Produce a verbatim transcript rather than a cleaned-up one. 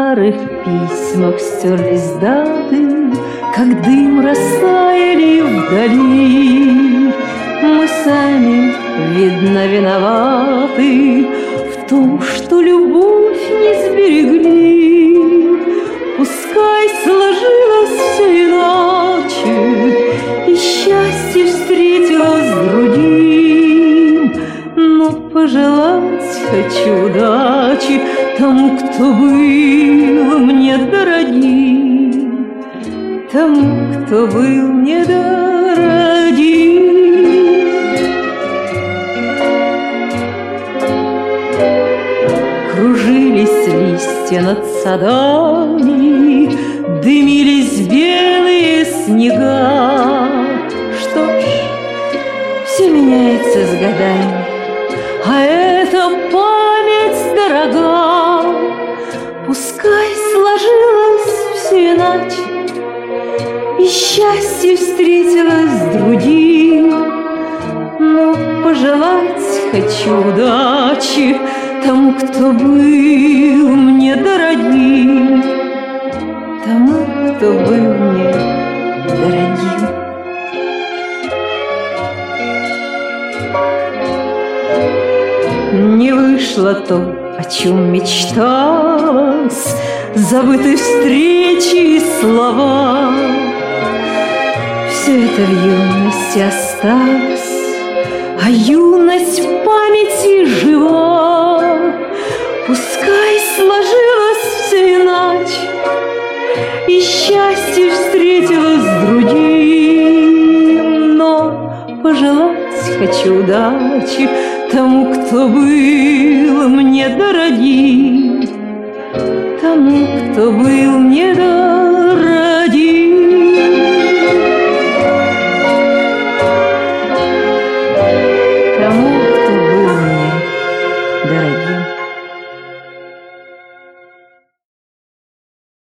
старых письмах стерлись даты, как дым растаяли вдали. Мы сами, видно, виноваты в том, что любовь не сберегли. Пускай сложилось все иначе, и счастье встретилось с другим, но пожелать хочу удачи тому, кто был мне дорогим, тому, кто был мне дорогим. Кружились листья над садами, дымились белые снега. Что ж, все меняется с годами, а эта память дорога. Пускай сложилось все иначе, и счастье встретилось с другим, но пожелать хочу удачи тому, кто был мне дорогим, тому, кто был мне дорогим. Не вышло то, о чем мечталось, забыты встречи и слова. Все это в юности осталось, а юность в памяти жива. Пускай сложилось все иначе, и счастье встретилось с другим, но пожелать хочу удачи тому, кто был мне дорогим, тому, кто был мне дорогим.